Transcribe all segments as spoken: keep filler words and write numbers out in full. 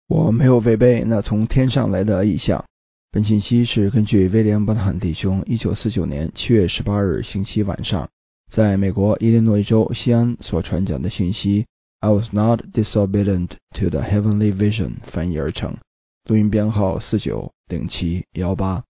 我没有违背那从天上来的意象。本信息是根据威廉·伯特汉弟兄一九四九年七月十八日星期晚上在美国伊利诺伊州西安所传讲的信息 I was not disobedient to the heavenly vision 翻译而成，录音编号四九零七一八。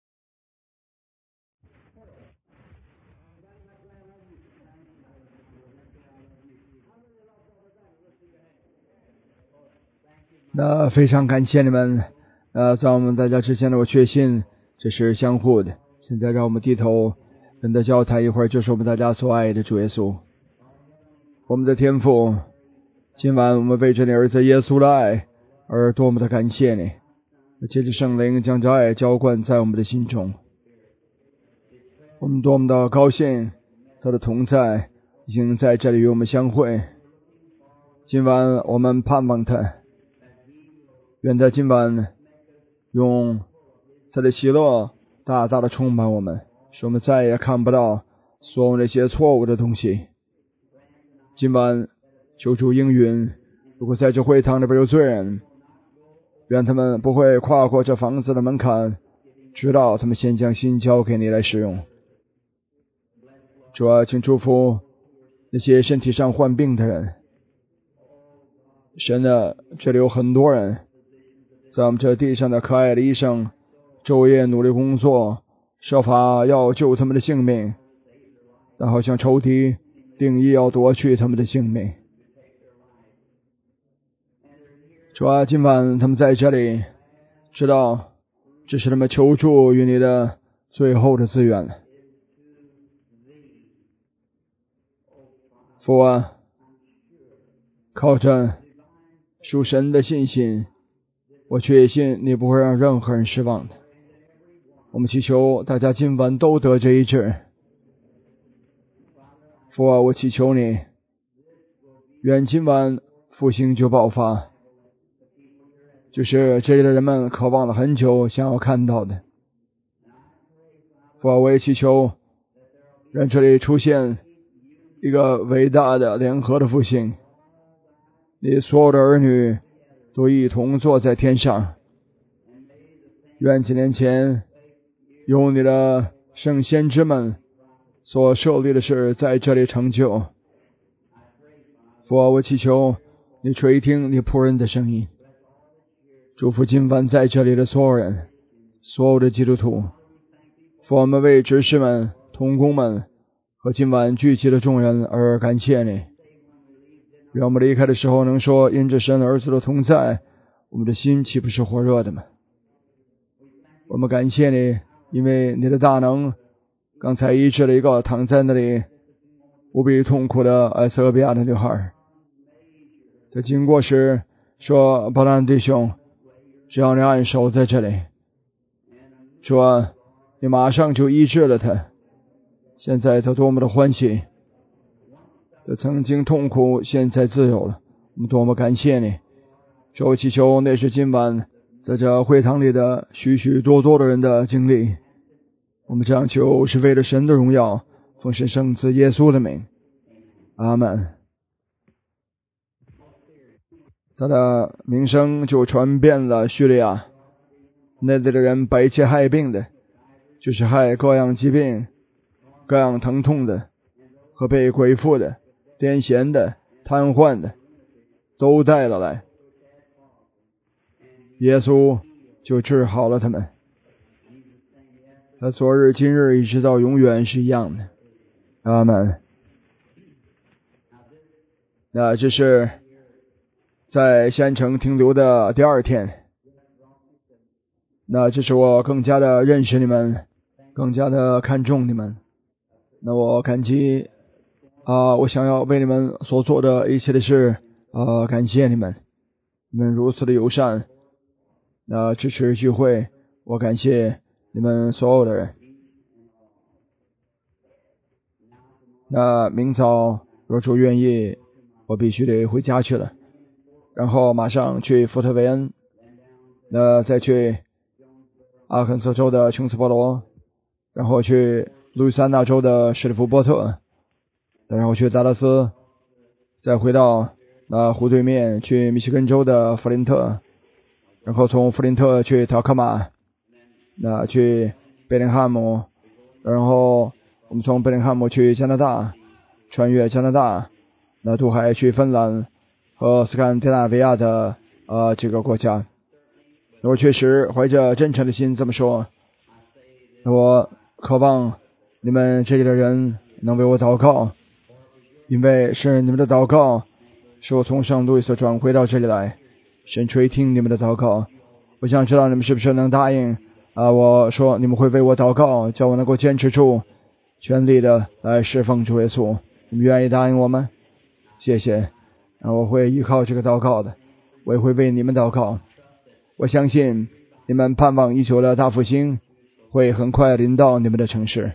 那非常感谢你们，呃，在我们大家之前呢，我确信这是相互的。现在让我们低头跟他交谈一会儿，就是我们大家所爱的主耶稣，我们的天父。今晚我们为着你儿子耶稣的爱而多么的感谢你，借着圣灵将这爱浇灌在我们的心中，我们多么的高兴他的同在已经在这里与我们相会。今晚我们盼望他，愿他今晚用他的喜乐大大的充满我们，使我们再也看不到所有那些错误的东西。今晚求主应允，如果在这会堂里边有罪人，愿他们不会跨过这房子的门槛，直到他们先将心交给你来使用。主啊，请祝福那些身体上患病的人。神啊，这里有很多人在我们这地上的可爱的医生昼夜努力工作，设法要救他们的性命，但好像仇敌定义要夺去他们的性命。主啊，今晚他们在这里知道这是他们求助于你的最后的资源了。父啊，靠着属神的信心，我确信你不会让任何人失望的。我们祈求大家今晚都得这一治。父啊，我祈求你，愿今晚复兴就爆发，就是这里的人们渴望了很久想要看到的。父啊，我也祈求让这里出现一个伟大的联合的复兴，你所有的儿女都一同坐在天上。愿几年前用你的圣先知们所设立的事在这里成就。父啊，我祈求你垂听你仆人的声音，祝福今晚在这里的所有人，所有的基督徒。父，我们为执事们、同工们和今晚聚集的众人而感谢你。愿我们离开的时候能说，因着神儿子的同在，我们的心岂不是火热的吗？我们感谢你，因为你的大能刚才医治了一个躺在那里无比痛苦的埃塞俄比亚的女孩。他经过时说，伯兰弟兄，只要你按手在这里，说你马上就医治了他。现在他多么的欢喜，他曾经痛苦，现在自由了。我们多么感谢你。主，祈求那是今晚在这会堂里的许许多多的人的经历。我们这样求是为了神的荣耀，奉神圣子耶稣的名，阿们。他的名声就传遍了叙利亚，那里的人百切害病的，就是害各样疾病、各样疼痛的，和被鬼附的、癫痫的、瘫痪的，都带了来。耶稣就治好了他们。他昨日今日一直到永远是一样的。阿们。那这是在县城停留的第二天，那这是我更加的认识你们，更加的看重你们。那我感激啊、呃，我想要为你们所做的一切的事啊、呃，感谢你们，你们如此的友善，那、呃、支持聚会，我感谢你们所有的人。那明早若主愿意，我必须得回家去了，然后马上去福特维恩，那再去阿肯色州的琼斯波罗，然后去路易斯安那州的史蒂夫波特，然后去达拉斯，再回到那湖对面去密西根州的弗林特， 然后从弗林特去塔科马，那去贝林汉姆，然后我们从贝林汉姆去加拿大，穿越加拿大，那渡海去芬兰和斯堪的纳维亚的呃几个国家。我确实怀着真诚的心这么说，我渴望你们这里的人能为我祷告，因为是你们的祷告使我从圣路易斯转回到这里来，神垂听你们的祷告。我想知道你们是不是能答应啊？我说你们会为我祷告，叫我能够坚持住，全力的来侍奉主耶稣。你们愿意答应我吗？谢谢，啊，我会依靠这个祷告的，我也会为你们祷告。我相信你们盼望已久的大复兴会很快临到你们的城市。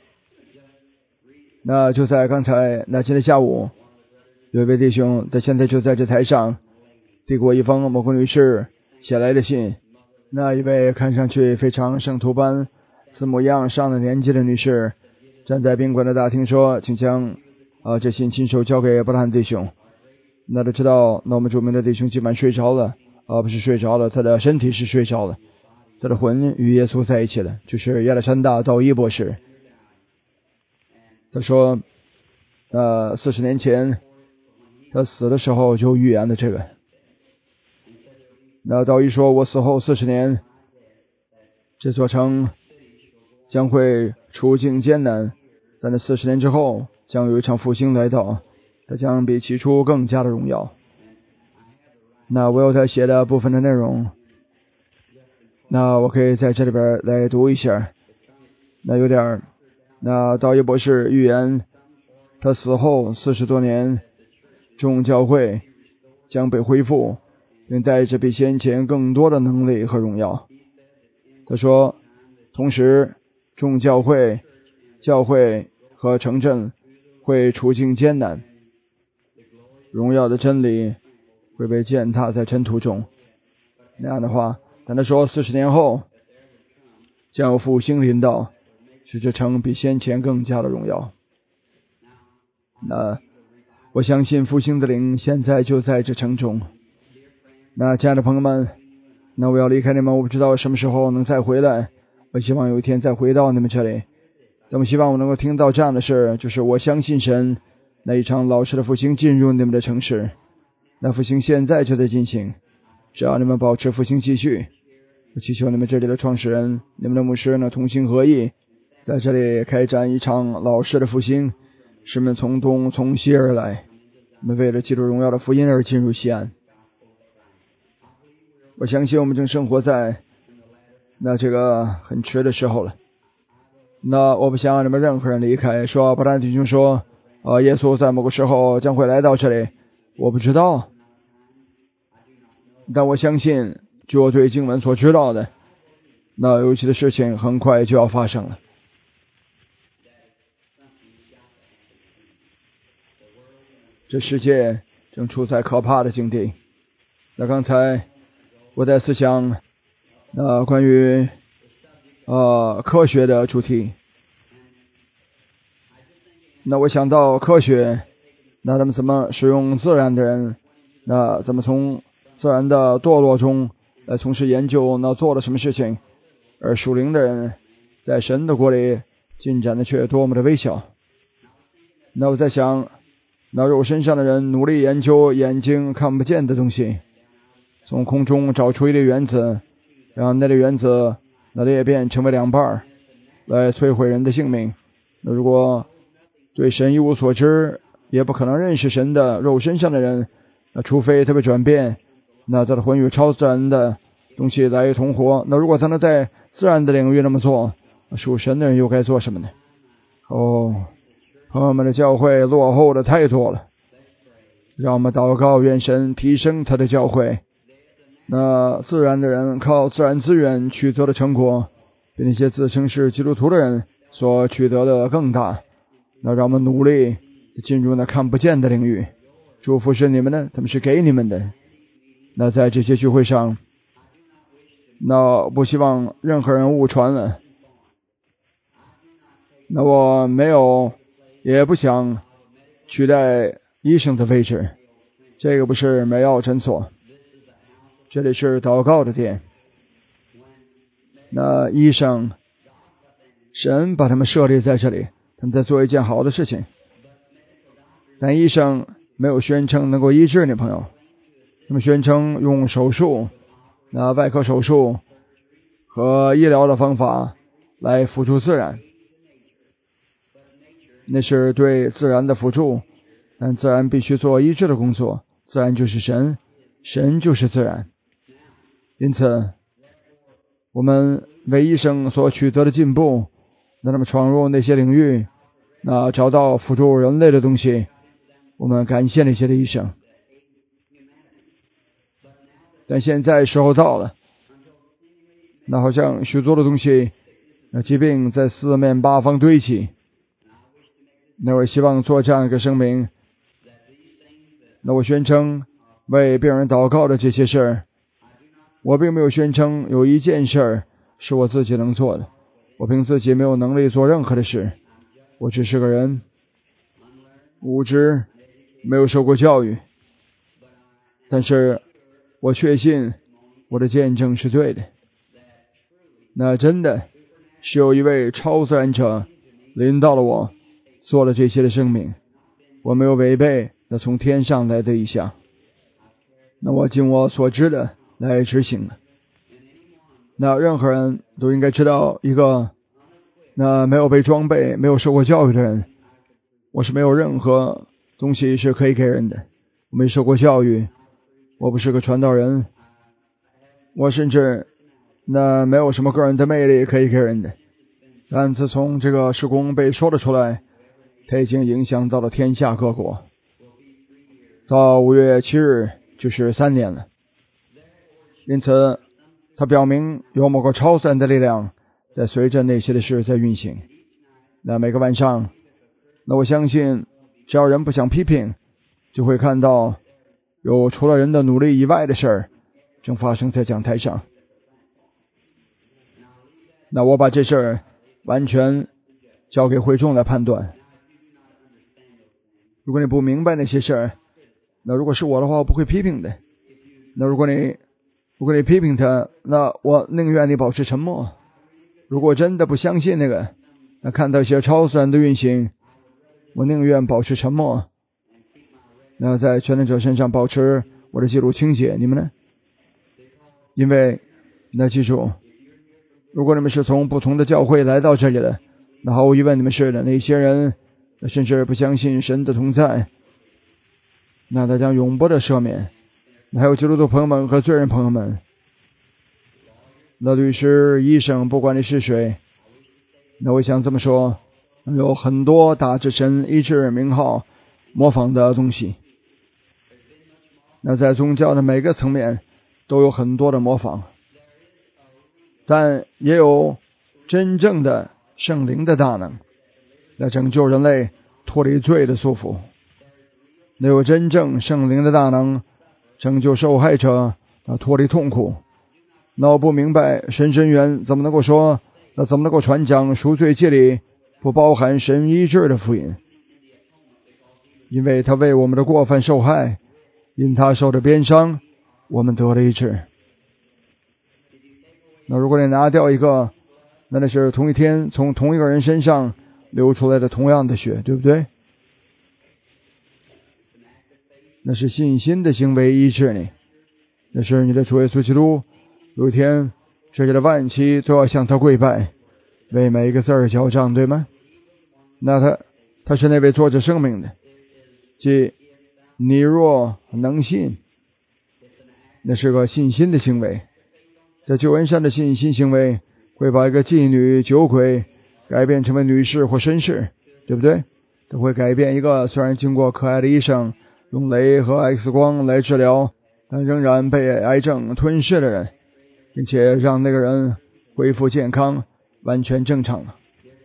那就在刚才，那今天下午，有一位弟兄，他现在就在这台上递过一封某个女士写来的信。那一位看上去非常圣徒般、字母一样上了年纪的女士，站在宾馆的大厅说：“请将啊这信亲手交给布兰弟兄。”那都知道，那我们著名的弟兄基本睡着了，而、啊、不是睡着了，他的身体是睡着了，他的魂与耶稣在一起了。就是亚历山大道伊博士。他说，呃，四十年前他死的时候就预言了这个。那道一说，我死后四十年，这座城将会处境艰难，在那四十年之后，将有一场复兴来到，它将比起初更加的荣耀。那我有他写的部分的内容，那我可以在这里边来读一下。那有点，那道一博士预言，他死后四十多年，众教会将被恢复，并带着比先前更多的能力和荣耀。他说，同时众教会、教会和城镇会处境艰难，荣耀的真理会被践踏在尘土中。那样的话，但他说四十年后将有复兴临到，使这城比先前更加的荣耀。那我相信复兴的灵现在就在这城中。那亲爱的朋友们，那我要离开你们，我不知道什么时候能再回来，我希望有一天再回到你们这里。那么希望我能够听到这样的事，就是我相信神，那一场老实的复兴进入你们的城市。那复兴现在就在进行，只要你们保持复兴继续，我祈求你们这里的创始人、你们的牧师呢同心合意，在这里开展一场老实的复兴，使们从东从西而来，我们为了基督荣耀的福音而进入西安。我相信我们正生活在那这个很迟的时候了。那我不想让你们任何人离开。说布兰弟兄说，呃，耶稣在某个时候将会来到这里，我不知道，但我相信，据我对经文所知道的，那有些的事情很快就要发生了。这世界正处在可怕的境地。那刚才我在思想那关于呃科学的主题，那我想到科学，那他们怎么使用自然的人，那怎么从自然的堕落中来从事研究，那做了什么事情，而属灵的人在神的国里进展的却多么的微小。那我在想，那肉身上的人努力研究眼睛看不见的东西，从空中找出一粒原子，让那粒原子那裂变成为两半，来摧毁人的性命。那如果对神一无所知，也不可能认识神的肉身上的人，那除非他被转变，那他的魂与超自然的东西来同活。那如果他能在自然的领域那么做，属神的人又该做什么呢？哦，朋友们的教会落后的太多了，让我们祷告，愿神提升他的教会。那自然的人靠自然资源取得的成果，比那些自称是基督徒的人所取得的更大。那让我们努力进入那看不见的领域。祝福是你们的，他们是给你们的。那在这些聚会上，那不希望任何人误传了。那我没有，也不想取代医生的位置，这个不是美药诊所。 这里是祷告的殿。那医生，神把他们设立在这里，他们在做一件好的事情。但医生没有宣称能够医治你朋友，他们宣称用手术，那外科手术和医疗的方法来辅助自然，那是对自然的辅助，但自然必须做医治的工作，自然就是神，神就是自然。因此我们为医生所取得的进步，让他们闯入那些领域，那找到辅助人类的东西，我们感谢那些的医生。但现在时候到了，那好像许多的东西，那疾病在四面八方堆起。那我希望做这样一个声明，那我宣称为病人祷告的这些事儿，我并没有宣称有一件事儿是我自己能做的，我凭自己没有能力做任何的事，我只是个人，无知，没有受过教育，但是我确信我的见证是对的。那真的是有一位超自然者领导了我，做了这些的声明，我没有违背那从天上来的意象，那我尽我所知的来执行了。那任何人都应该知道，一个那没有被装备、没有受过教育的人，我是没有任何东西是可以给人的。我没受过教育，我不是个传道人，我甚至那没有什么个人的魅力可以给人的。但自从这个事工被说了出来，它已经影响到了天下各国。到五月七日就是三年了，因此它表明有某个超自然的力量在随着那些的事在运行。那每个晚上，那我相信只要人不想批评，就会看到有除了人的努力以外的事儿正发生在讲台上。那我把这事儿完全交给会众来判断。如果你不明白那些事儿，那如果是我的话，我不会批评的。那如果你如果你批评他，那我宁愿你保持沉默。如果真的不相信那个，那看到一些超自然的运行，我宁愿保持沉默。那在全能者身上保持我的记录清洁，你们呢？因为那记住，如果你们是从不同的教会来到这里的，那毫无疑问你们是的。那些人甚至不相信神的同在，那他将永不的赦免。还有基督徒朋友们和罪人朋友们，那律师、医生，不管你是谁，那我想这么说，有很多打着神医治名号模仿的东西。那在宗教的每个层面都有很多的模仿，但也有真正的圣灵的大能来拯救人类脱离罪的束缚。那有真正圣灵的大能拯救受害者脱离痛苦。那我不明白神神员怎么能够说，那怎么能够传讲赎罪记里不包含神医治的福音？因为他为我们的过犯受害，因他受的鞭伤，我们得了医治。那如果你拿掉一个，那那是同一天从同一个人身上流出来的同样的血，对不对？那是信心的行为医治你，那是你的主耶稣基督。有一天世界的万期都要向他跪拜，为每一个字儿交账，对吗？那他他是那位作者生命的，即你若能信，那是个信心的行为。在救恩上的信心行为会把一个妓女、酒鬼改变成为女士或绅士，对不对？都会改变一个虽然经过可爱的医生用雷和 X 光来治疗，但仍然被癌症吞噬的人，并且让那个人恢复健康，完全正常了。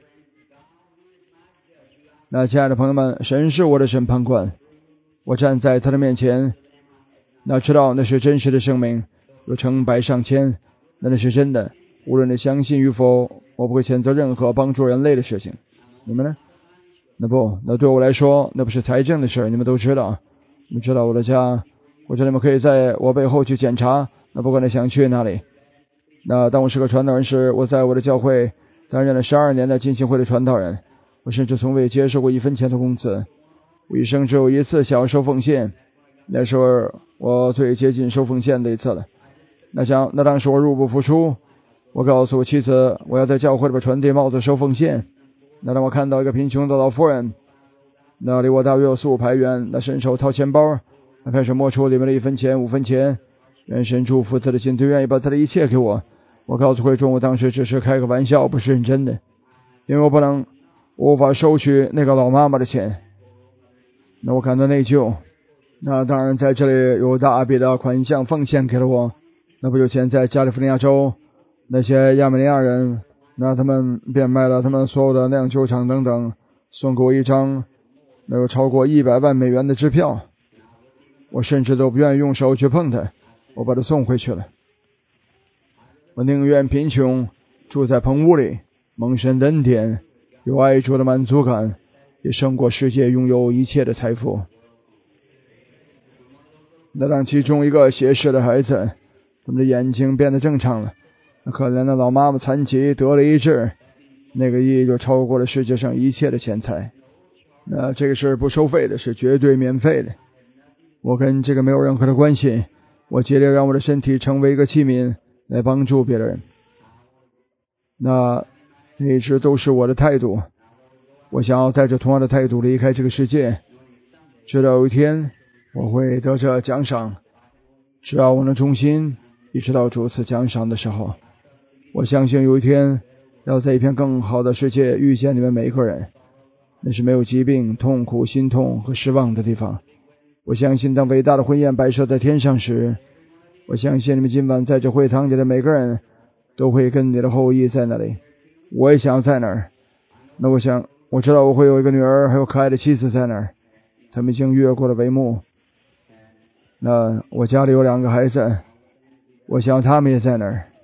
那亲爱的朋友们，神是我的审判官，我站在他的面前，那知道那是真实的生命，有成百上千，那那是真的。无论你相信与否，我不会谴责任何帮助人类的事情。你们呢？那不，那对我来说，那不是财政的事，你们都知道。你们知道我的家，或者你们可以在我背后去检查那不管你想去哪里。那当我是个传道人时，我在我的教会担任了十二年的浸信会的传道人，我甚至从未接受过一分钱的工资。我一生只有一次想要收奉献，那时候我最接近收奉献的一次了。那想那当时我入不敷出，我告诉我妻子我要在教会里边传递帽子收奉献。那当我看到一个贫穷的老妇人，那离我大约有四五排远，那伸手掏钱包，那开始摸出里面的一分钱五分钱，愿神祝福他的心，他愿意把他的一切给我。我告诉会众我当时只是开个玩笑，不是认真的，因为我不能无法收取那个老妈妈的钱。那我感到内疚。那当然在这里有大笔的款项奉献给了我。那不久前在加利福尼亚州，那些亚美尼亚人，那他们变卖了他们所有的酿酒厂等等，送给我一张那有超过一百万美元的支票，我甚至都不愿意用手去碰它，我把它送回去了。我宁愿贫穷，住在棚屋里，蒙神的恩典，有爱主的满足感，也胜过世界拥有一切的财富。那让其中一个斜视的孩子，他们的眼睛变得正常了，那可怜的老妈妈残疾得了医治，那个意义就超过了世界上一切的钱财。那这个是不收费的，是绝对免费的。我跟这个没有任何的关系，我竭力让我的身体成为一个器皿来帮助别人。那一直都是我的态度，我想要带着同样的态度离开这个世界，直到有一天我会得着奖赏。只要我能忠心一直到主赐奖赏的时候，我相信有一天要在一片更好的世界遇见你们每一个人，那是没有疾病、痛苦、心痛和失望的地方。我相信当伟大的婚宴摆设在天上时，我相信你们今晚在这会堂里的每个人都会跟你的后裔在那里。我也想在那儿。那我想我知道我会有一个女儿还有可爱的妻子在那儿，他们已经越过了帷幕。那我家里有两个孩子，我想他们也在那儿。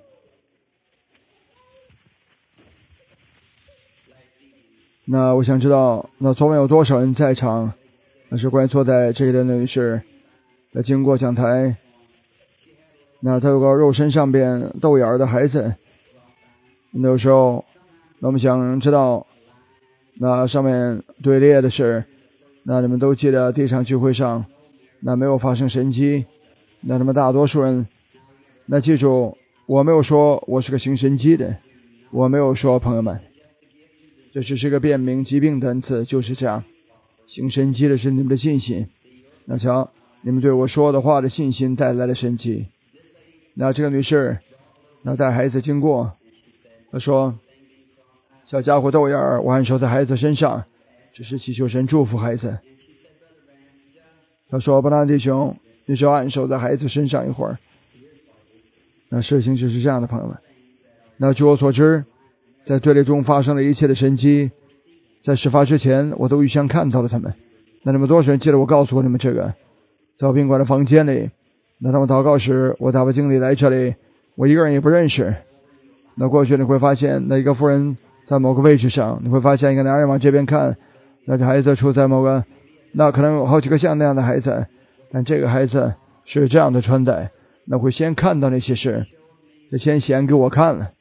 那我想知道那昨晚有多少人在场。那是关于坐在这里的女士，在经过讲台，那她有个肉身上边豆眼的孩子。那有时候那我们想知道那上面队列的是，那你们都记得第一场聚会上那没有发生神迹，那他们大多数人，那记住我没有说我是个行神迹的，我没有说朋友们，这只是个辨明疾病的恩赐，就是这样。行神迹的是你们的信心，那瞧你们对我说的话的信心带来了神迹。那这个女士那带孩子经过，她说小家伙豆眼儿，我按手在孩子身上，只是祈求神祝福孩子。她说伯纳弟兄，你只要按手在孩子身上一会儿。那事情就是这样的，朋友们。那据我所知，在队列中发生了一切的神迹，在事发之前我都预先看到了他们。那你们多少人记得我告诉过你们这个？在我宾馆的房间里，那他们祷告时，我打发经理来这里，我一个人也不认识。那过去你会发现那一个妇人在某个位置上，你会发现一个男人往这边看，那这孩子处在某个，那可能有好几个像那样的孩子，但这个孩子是这样的穿戴，那会先看到那些事，就先显给我看了。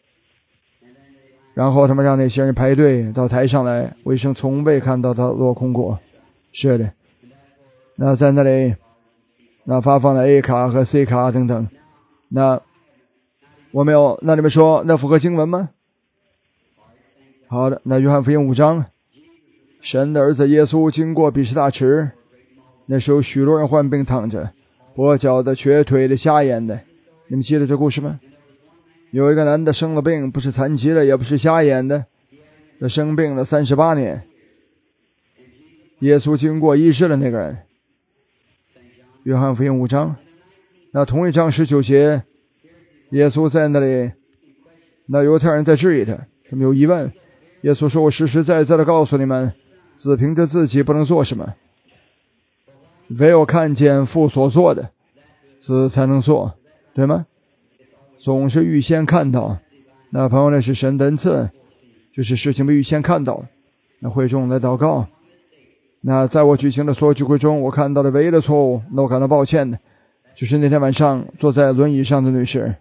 然后他们让那些人排队到台上来，我一生从未看到他落空过。是的，那在那里那发放了 A 卡和 C 卡等等。那我没有，那你们说那符合经文吗？好的，那约翰福音五章，神的儿子耶稣经过比士大池，那时候许多人患病躺着，跛脚的、瘸腿的、瞎眼的。你们记得这故事吗？有一个男的生了病，不是残疾的，也不是瞎眼的，他生病了三十八年。耶稣经过医治了那个人。约翰福音五章，那同一章十九节，耶稣在那里，那犹太人在质疑他，他们有疑问。耶稣说，我实实在在的告诉你们，只凭着自己不能做什么，唯有看见父所做的，子才能做，对吗？总是预先看到。那朋友，那是神的恩赐，就是事情被预先看到。那会众来祷告，那在我举行的所有聚会中，我看到的唯一的错误，那我感到抱歉的， 就是那天晚上坐在轮椅上的女士。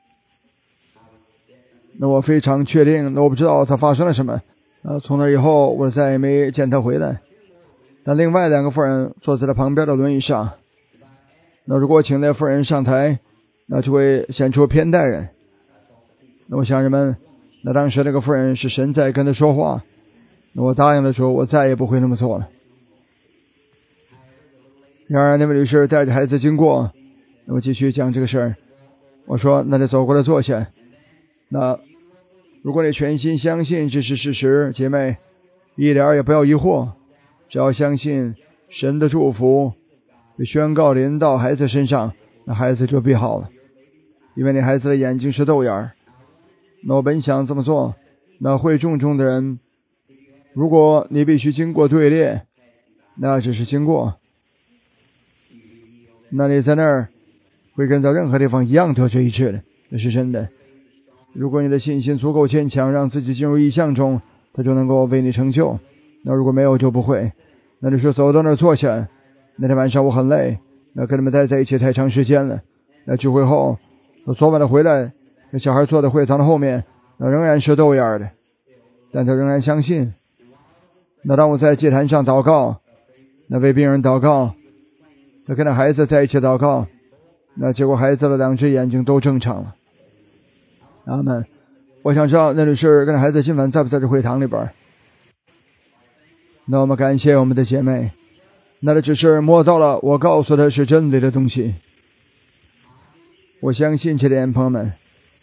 那我非常确定，那我不知道她发生了什么。呃，从那以后我再也没见她回来。但另外两个妇人坐在了旁边的轮椅上。那如果请那妇人上台，那就会显出偏待人。那我想人们，那当时那个妇人是神在跟他说话。那我答应了说，我再也不会那么做了。然而那位女士带着孩子经过，那我继续讲这个事儿。我说，那就走过来坐下。那如果你全心相信这是事实，姐妹，一点也不要疑惑，只要相信神的祝福被宣告临到孩子身上，那孩子就必好了。因为你孩子的眼睛是豆眼儿。那我本想这么做，那会众中的人，如果你必须经过队列，那只是经过，那你在那儿会跟在任何地方一样得罪医治的，这是真的。如果你的信心足够坚强，让自己进入异象中，他就能够为你成就。那如果没有就不会。那你说走到那儿坐下，那天晚上我很累，那跟你们待在一起太长时间了。那聚会后，我昨晚的回来，那小孩坐在会堂的后面，那仍然是豆眼的，但他仍然相信。那当我在祭坛上祷告，那为病人祷告，他跟那孩子在一起祷告，那结果孩子的两只眼睛都正常了。阿们。我想知道那女士跟孩子今晚在不在这会堂里边。那我们感谢我们的姐妹，那她只是摸到了我告诉她是真理的东西。我相信这点，朋友们。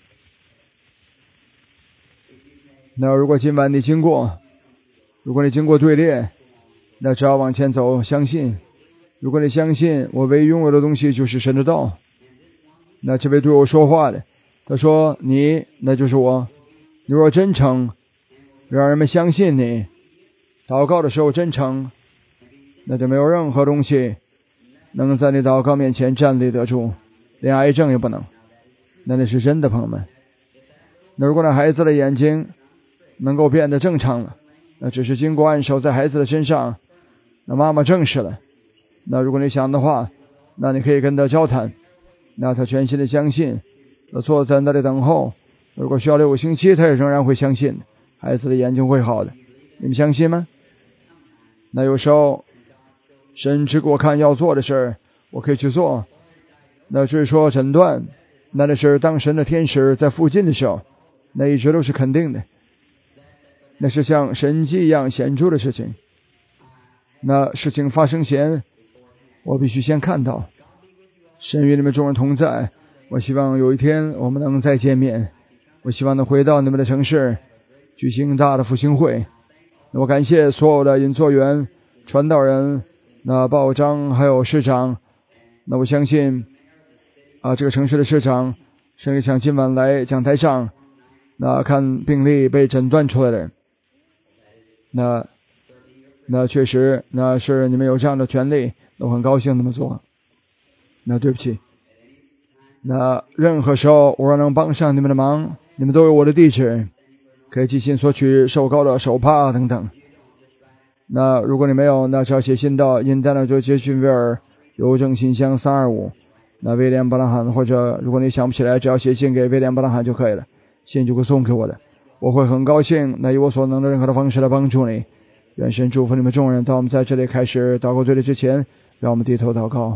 那如果今晚你经过，如果你经过队列，那只要往前走，相信。如果你相信我唯一拥有的东西就是神的道，那这位对我说话的，他说你那就是我。你若真诚，让人们相信你，祷告的时候真诚，那就没有任何东西能在你祷告面前站立得住，连癌症也不能。那那是真的，朋友们。那如果那孩子的眼睛能够变得正常了，那只是经过按手在孩子的身上，那妈妈证实了。那如果你想的话，那你可以跟他交谈，那他全心的相信，那坐在那里等候。如果需要六个星期，他也仍然会相信孩子的眼睛会好的。你们相信吗？那有时候神只给我看要做的事儿，我可以去做。那至于说诊断，那那是当神的天使在附近的时候，那一直都是肯定的，那是像神迹一样显著的事情。那事情发生前，我必须先看到神与你们众人同在。我希望有一天我们能再见面，我希望能回到你们的城市举行大的复兴会。我感谢所有的引作员、传道人、那报章还有市长。那我相信啊，这个城市的市长甚至想今晚来讲台上，那看病例被诊断出来的，那那确实那是你们有这样的权利，我很高兴这么做。那对不起，那任何时候我若能帮上你们的忙，你们都有我的地址，可以寄信索取手膏的手帕等等。那如果你没有，那只要写信到印第安纳州杰逊维尔邮政信箱三二五，那威廉·布朗汉，或者如果你想不起来，只要写信给威廉·布朗汉就可以了，信就会送给我的。我会很高兴，那以我所能的任何的方式来帮助你。愿神祝福你们众人。当我们在这里开始祷告队列之前，让我们低头祷告。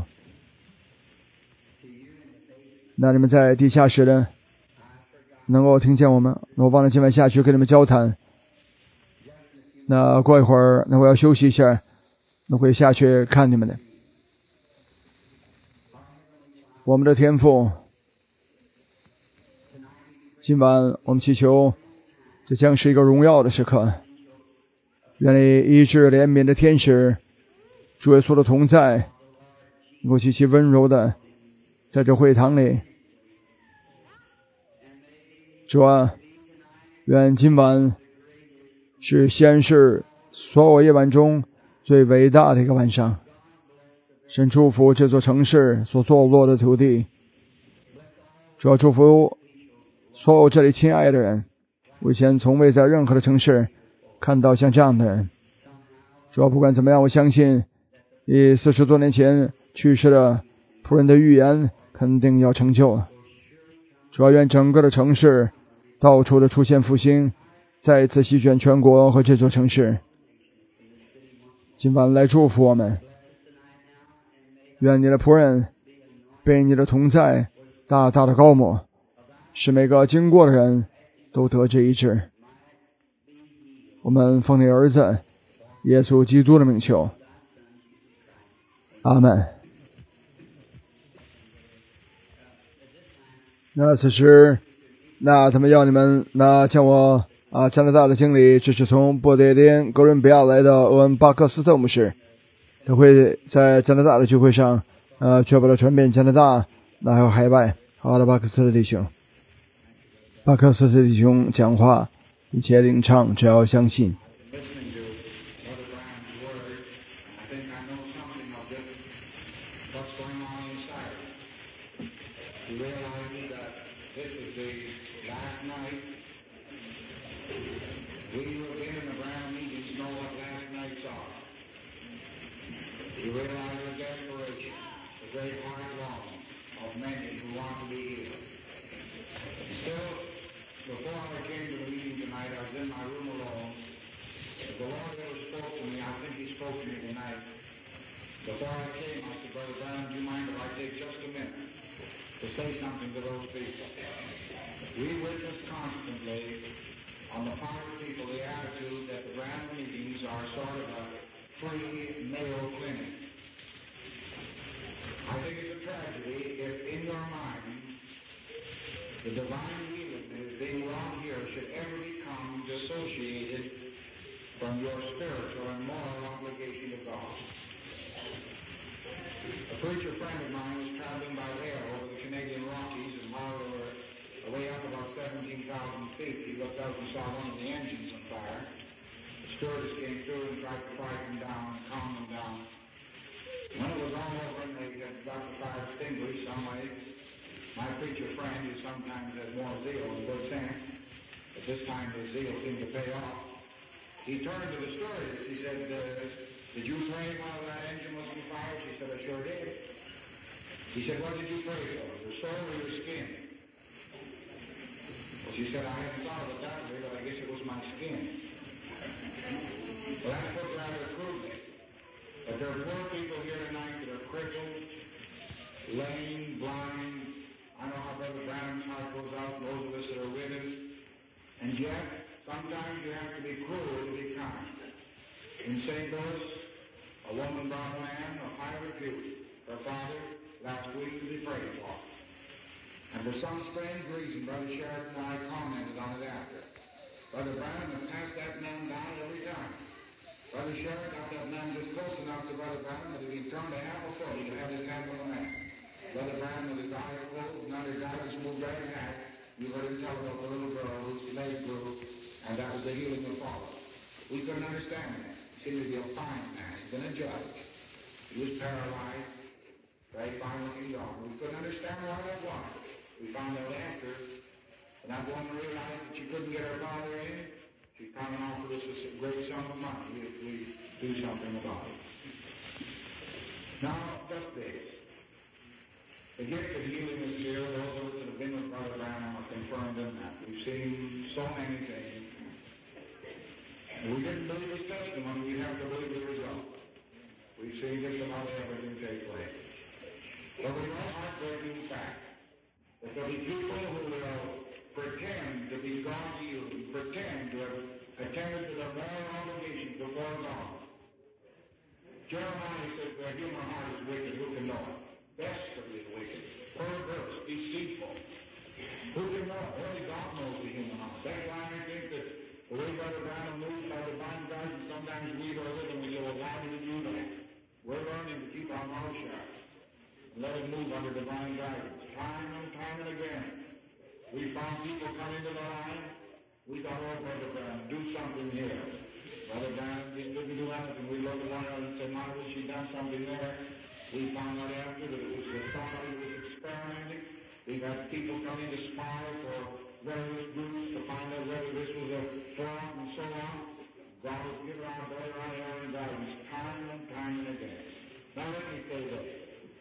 那你们在地下室的能够听见我们，那我忘了今晚下去跟你们交谈。那过一会儿，那我要休息一下，那会下去看你们的。我们的天父，今晚我们祈求，这将是一个荣耀的时刻。愿你医治怜悯的天使，主耶稣的同在，能够极其温柔的在这会堂里。主啊，愿今晚是西安市所有夜晚中最伟大的一个晚上。神祝福这座城市所坐落的土地，主要祝福所有这里亲爱的人。我以前从未在任何的城市看到像这样的人。主要不管怎么样，我相信以四十多年前去世的仆人的预言肯定要成就了。主要愿整个的城市到处的出现复兴，再一次席卷全国和这座城市。今晚来祝福我们，愿你的仆人被你的同在大大的高抹，使每个经过的人都得这一致。我们奉你儿子耶稣基督的名求，阿门。那此时，那他们要你们那叫我啊加拿大的经理，这是从波德林哥伦比亚来的欧文巴克斯特牧师，他会在加拿大的聚会上呃确保了传遍加拿大，那还有海外。好的，巴克斯特弟兄，巴克斯特弟兄讲话并且领唱，只要相信。 Before I came, I said, Brother Brown, do you mind if I take just a minute to say something to those people? We witness constantly on the part of people the attitude that the Brown meetings are sort of a free Mayo Clinic. I think it's a tragedy if in your mind the divine healing that is being wrought here should ever become dissociated from your spiritual and moral obligation to God. A preacher friend of mine was traveling by air over the Canadian Rockies, and while they were way up about seventeen thousand feet, he looked out and saw one of the engines on fire. The stewardess came through and tried to quiet them down and calm them down. When it was all over and they had got the fire extinguished some way, my preacher friend, who sometimes has more zeal than good sense, but this time his zeal seemed to pay off, he turned to the stewardess. He said, uh, did you pray while that engine was on fire? She said, I sure did. He said, what did you pray for? Your soul or your skin? Well, she said, I hadn't thought of it that way, but I guess it was my skin. Well, that's put rather crudely. But there are poor people here tonight that are crippled, lame, blind. I know how Brother Branham's heart goes out, those of us that are widows. And yet, sometimes you have to be cruel to be kind. In Saint Louis, a woman brought a man of high repute, her father, last week to be prayed for. And for some strange reason, Brother Sheridan and I commented on it after. Brother Branham has passed that man down every time. Brother Sheridan got that man just close enough to Brother Branham that if he turned to half a foot, he could have his hand on the man. Brother Branham, with his eyes closed and under guidance, moved right back. You heard him tell about the little girl whose leg grew, and that was the healing of Father. We couldn't understand that. He seemed to be a fine man. He'd been a judge. He was paralyzed, very fine-looking dog. We couldn't understand why that was. We found out after, when that woman realized that she couldn't get her father in, she come and offered us a great sum of money if we do something about it. Now, just this. The gift of healing is here. Those of us that have been with Brother Branham are confirmed in that. We've seen so many things. And we didn't believe his testimony. We have to believe the result. We've seen just about everything take place. But we know heartbreaking fact that there'll be people who will pretend to be God healed, pretend to have attended to their moral obligations before God. Jeremiah says the human heart is wicked. Who can know it? Desperately wicked, perverse, deceitful. Who can know it? Only God knows the human heart. That's why I think that the way Brother Branham moves by divine guidance, sometimes we go with him and we say, well, why did he do that? We're learning to keep our mouth shut and let him move under divine guidance. Time and time and again, we found people come into the line. We thought, oh, Brother Branham, do something here. Brother Branham didn't do anything. We looked at one another and said, now that she's done something there, we found out after that it was the thought that it was experimenting. We've had people coming to spy for various groups to find out whether this was a fraud and so on. God has given our better eye and guidance time and time and again. Now let me say this.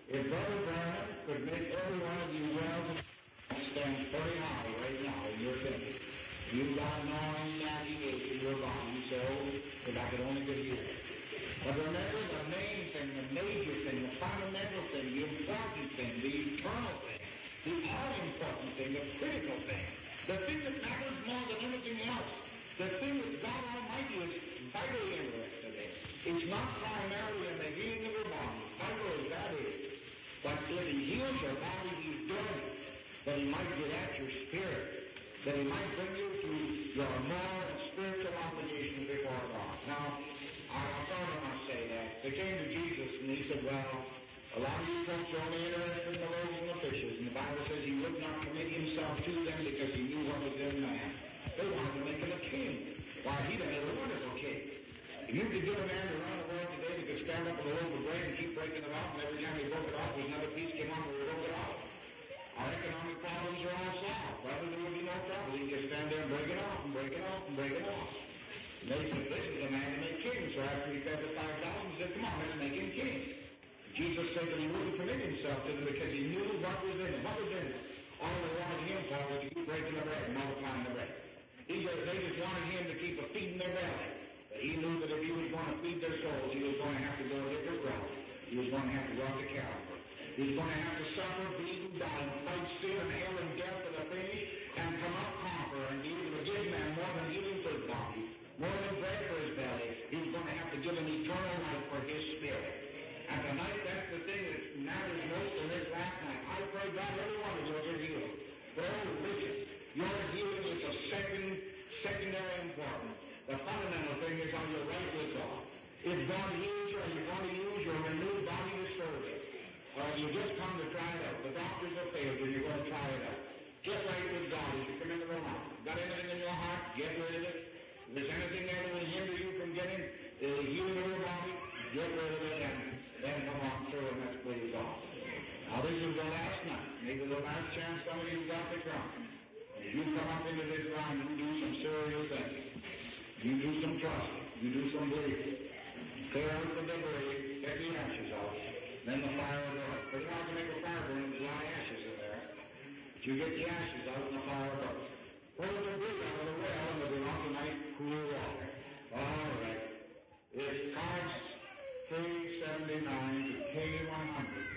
If Brother Branham could make every one of you well stand very high right now in your thinking, you've got no imagination, you're gone, so if I could only get you. But remember the main thing, the major thing, the fundamental thing, the important thing, the eternal thing, the all-important thing, the critical thing, the thing that matters more than anything else, the thing that God Almighty is vitally interested in. It's not primarily in the healing of your body, vital as that is, but if He heals your body, He's doing it, that He might get at your spirit, that He might bring you to your moral and spiritual obligations before God. Now, I thought I must say that. They came to Jesus and He said, well, a lot of you folks are only interested in the loaves and the fishes, and the Bible says He would not commit Himself to them because He knew what was in man. They wanted to make Him a king. Why, He made a wonderful king. If you could get a man to run the world today that could stand up with a loaf of bread and keep breaking it off, and every time he broke it off, there's another piece came on and we broke it off. Our economic problems are all solved. Brother, there would be no trouble. He'd just stand there and break it off and break it off and break it off. And they said, this is a man to make king. So after he fed the five thousand, he said, come on, let's make him king. Jesus said that He wouldn't commit Himself to them because He knew what was in him. What was in him? All they wanted Him for was to keep breaking the bread and multiplying the bread. He just, they just wanted Him to keep a feeding their belly. But He knew that if He was going to feed their souls, He was going to have to go a different route. He was going to have to go up to Calvary. He was going to have to suffer, bleed, and die, and fight sin and hell and death to the finish, and come up conqueror and be able to give man more than healing for his body, more than bread for his belly. He was going to have to give him eternal life for his spirit. And tonight, that's the thing that matters most in this last night. I pray God every one of you will get healed. But oh, listen, your healing is of second, secondary importance. The fundamental thing is on your right with God. If God heals you, are you going to use your renewed body to serve Him? Or have you just come to try it out? The doctors have failed you, you're going to try it out. Get right with God as you come into the life. Got anything in your heart? Get rid of it. If there's anything there that will hinder you from getting the healing of your body, get rid of it and then come on through and let's please God. Now this is the last night. Maybe the last chance some of you got to come. If you come up into this line, you do some serious thinking. You do some trusting. You do some believing. Clear out the debris, get the ashes out, then the fire will burn. Pretty hard to make a fire burn, there's a lot of ashes in there. But you get the ashes out and the fire burns. Pull the debris out of the well and there'll be lots of nice, cool water. All right. It's cards K seventy-nine to K one hundred.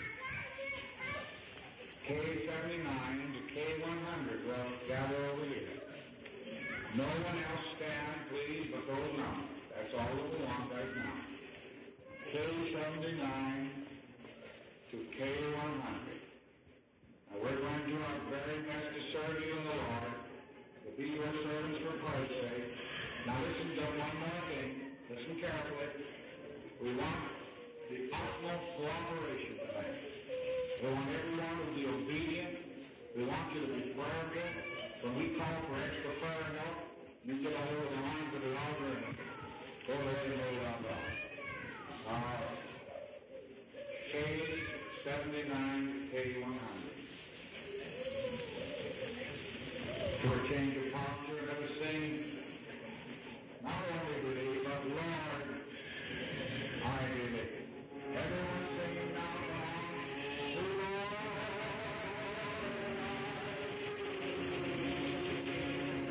K seventy-nine to K one hundred. Well, gather over here. No one else stand, please, but those numbers. That's all that we want right now. K seventy-nine to K one hundred. Now we're going to do our very best to serve you in the Lord, to be your servants for Christ's sake. Now listen to one more thing. Listen carefully. We want the utmost cooperation tonight. We want everyone to be obedient. We want you to be prayerful. When we call for extra prayer help, you get a hold of the lines of the altar and go ahead and lay it on God. All right. K seventy-nine to K one hundred. For a change of posture, let us sing, not only believe, but Lord, I believe. Everyone singing now, Lord, I believe.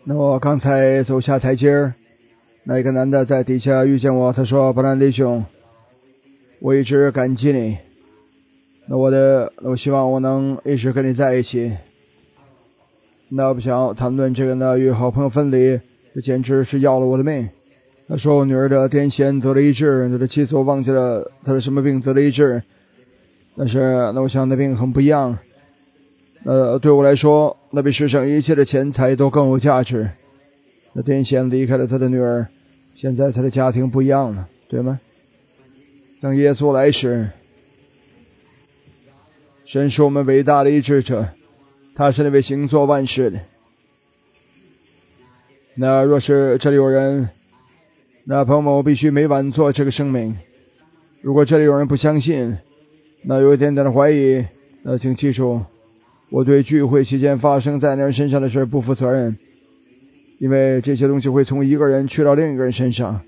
那我刚才走下台阶儿，那一个男的在底下遇见我，他说：“布兰迪兄，我一直感激你。那我的，我希望我能一直跟你在一起。那不想谈论这个呢，与好朋友分离，这简直是要了我的命。”他说：“我女儿的癫痫得了医治，他的妻子我忘记了他的什么病得了医治，但是那我想那病很不一样。呃，对我来说，那比世上一切的钱财都更有价值。那癫痫离开了他的女儿，现在他的家庭不一样了，对吗？当耶稣来时，神是我们伟大的医治者，他是那位行作万事的。那若是这里有人，那朋友们，我必须每晚做这个声明。如果这里有人不相信，那有一点点的怀疑，那请记住，我对聚会期间发生在那人身上的事不负责任，因为这些东西会从一个人去到另一个人身上。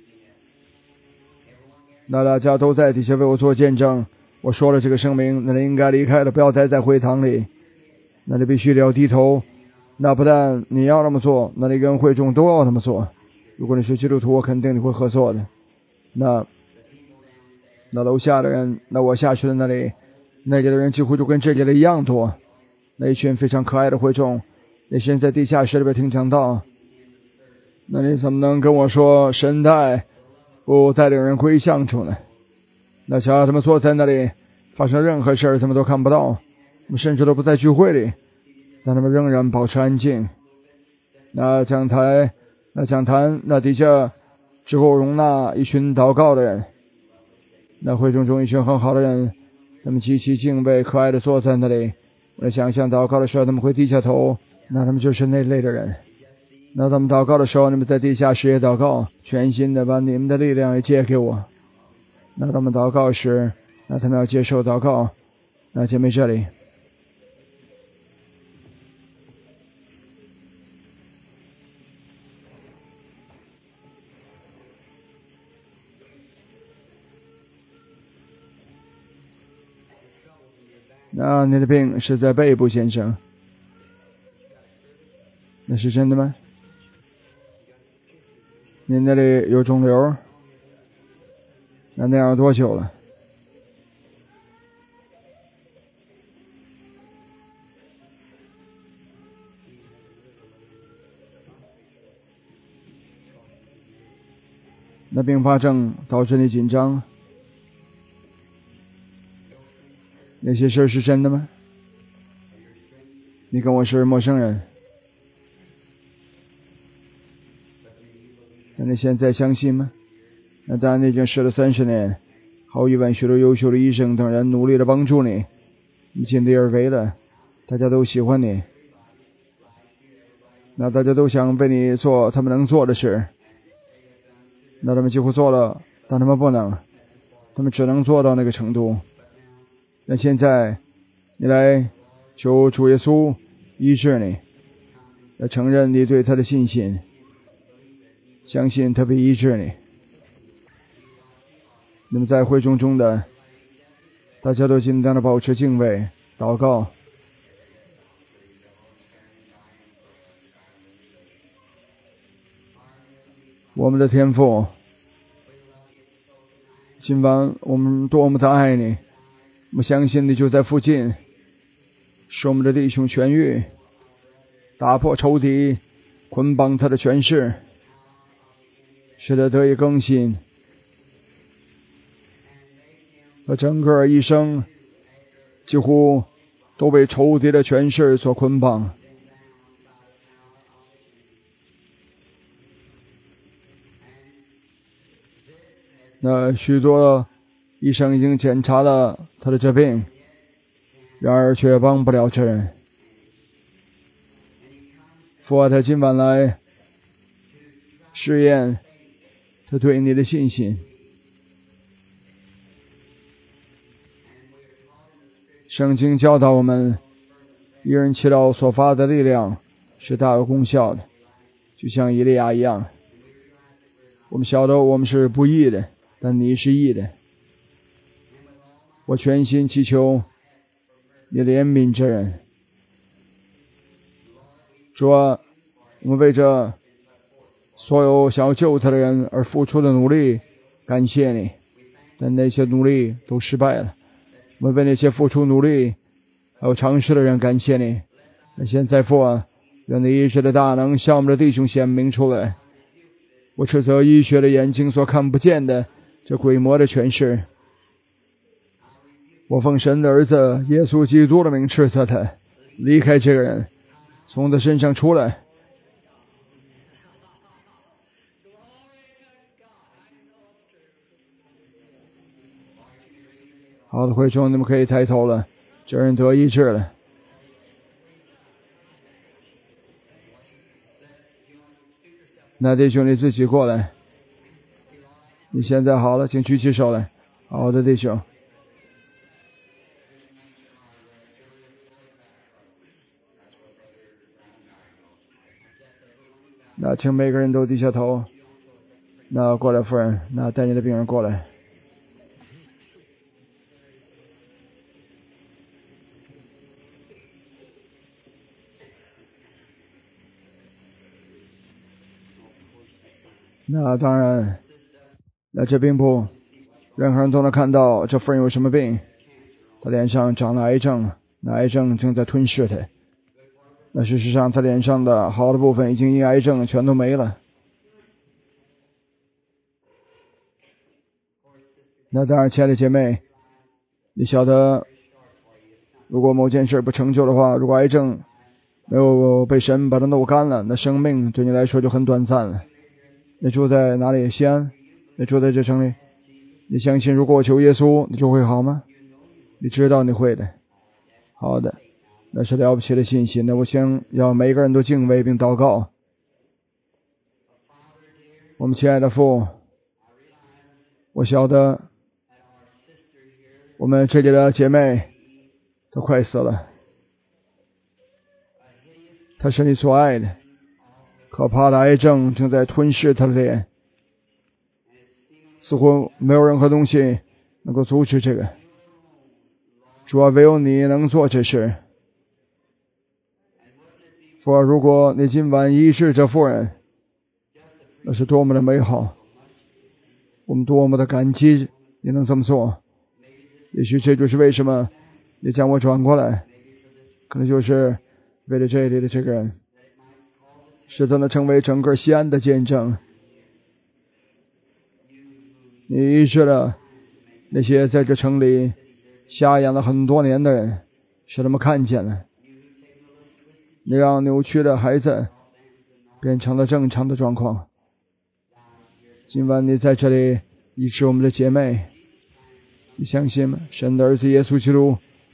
那大家都在底下为我做见证，我说了这个声明，那你应该离开了，不要待在会堂里。那你必须得要低头，那不但你要那么做，那你跟会众都要那么做。如果你是基督徒，我肯定你会合作的。那那楼下的人，那我下去了那里，那里的人几乎就跟这里的一样多。那一群非常可爱的会众，那些人在地下室里边听讲道。那你怎么能跟我说神带不带领人归向主呢？那瞧他们坐在那里，发生任何事儿他们都看不到，他们甚至都不在聚会里，但他们仍然保持安静。那讲台那讲坛那底下只够容纳一群祷告的人，那会众中一群很好的人，他们极其敬畏可爱的坐在那里。我想象祷告的时候他们会低下头，那他们就是那类的人。那他们祷告的时候，你们在地下室也祷告，全心的把你们的力量也借给我。那他们祷告时，那他们要接受祷告。那姐妹这里，那你的病是在背部，先生，那是真的吗？你那里有肿瘤？那那样多久了？那并发症导致你紧张？那些事是真的吗？你跟我是陌生人，那你现在相信吗？那当然，你已经试了三十年，毫无疑问，许多优秀的医生等人努力的帮助你，你尽力而为了，大家都喜欢你，那大家都想为你做他们能做的事，那他们几乎做了，但他们不能，他们只能做到那个程度。那现在你来求主耶稣医治你，来承认你对他的信心，相信他会医治你。那么在会众中的大家都尽量的保持敬畏祷告。我们的天父，今晚我们多么的爱你，我们相信你就在附近，使我们的弟兄痊愈，打破仇敌捆绑他的权势，使他得以更新，他整个一生几乎都被仇敌的权势所捆绑。那许多医生已经检查了他的这病，然而却帮不了这人。父啊，他今晚来试验他对你的信心。圣经教导我们，一人祈祷所发的力量是大有功效的，就像以利亚一样。我们晓得我们是不义的，但你是义的。我全心祈求你怜悯这人。主啊， 我们为着所有想要救他的人而付出的努力感谢你，但那些努力都失败了。我们为那些付出努力还有尝试的人感谢你。那现在父啊，愿你医治的大能向我们的弟兄显明出来。我斥责医学的眼睛所看不见的这鬼魔的权势。我奉神的儿子耶稣基督的名斥责他，离开这个人，从他身上出来。好的，会众你们可以抬头了，这人得医治了。那弟兄你自己过来，你现在好了，请举起手来。好的弟兄，那请每个人都低下头。那过来夫人，那带你的病人过来。那当然，那这并不任何人都能看到这夫人有什么病。她脸上长了癌症，那癌症正在吞噬她。那事实上她脸上的好的部分已经因癌症全都没了。那当然，亲爱的姐妹，你晓得，如果某件事不成就的话，如果癌症没有被神把它弄干了，那生命对你来说就很短暂了。你住在哪里？西安？你住在这城里？你相信如果我求耶稣，你就会好吗？你知道你会的。好的，那是了不起的信息。那我想要每个人都敬畏并祷告。我们亲爱的父，我晓得我们这里的姐妹都快死了。她是你所爱的，可怕的癌症正在吞噬她的脸，似乎没有任何东西能够阻止这个。主啊，唯有你能做这事。父啊，如果你今晚医治这妇人，那是多么的美好，我们多么的感激你能这么做。也许这就是为什么你将我转过来，可能就是为了这里的这个人，使他能成为整个西安的见证。你医治了那些在这城里瞎眼了很多年的人，使他们看见了。你让扭曲的孩子变成了正常的状况。今晚你在这里医治我们的姐妹，你相信吗？神的儿子耶稣基督，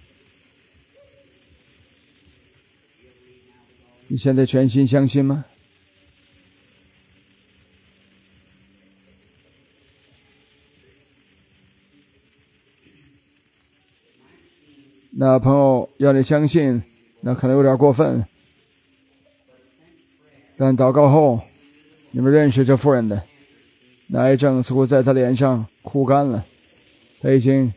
你现在全心相信吗？那朋友要你相信，那可能有点过分，但祷告后你们认识这妇人的，那癌症似乎在她脸上枯干了，她已经，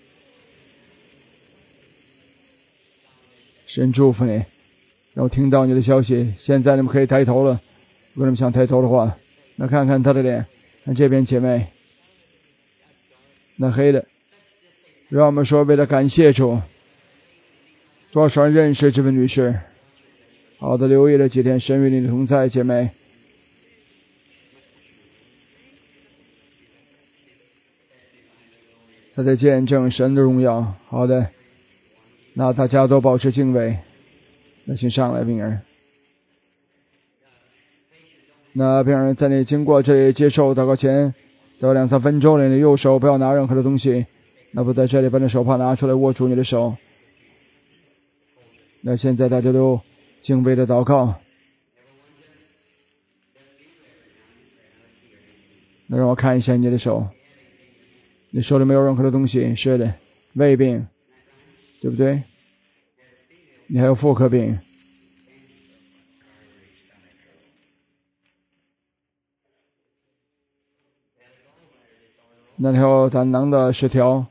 神祝福你，让我听到你的消息。现在你们可以抬头了，如果你们想抬头的话，那看看她的脸，看这边姐妹，那黑的，让我们说为了感谢主。多少人认识这位女士？好的，留意了几天，神与你的同在，姐妹。她在见证神的荣耀。好的，那大家都保持敬畏。那请上来，病人。那病人在你经过这里接受祷告前，在两三分钟里，你右手不要拿任何的东西。那不在这里把你手帕拿出来，握住你的手。那现在大家都敬畏的祷告。那让我看一下你的手，你手里没有任何的东西。是的，胃病，对不对？你还有妇科病。那还有胆囊的失调。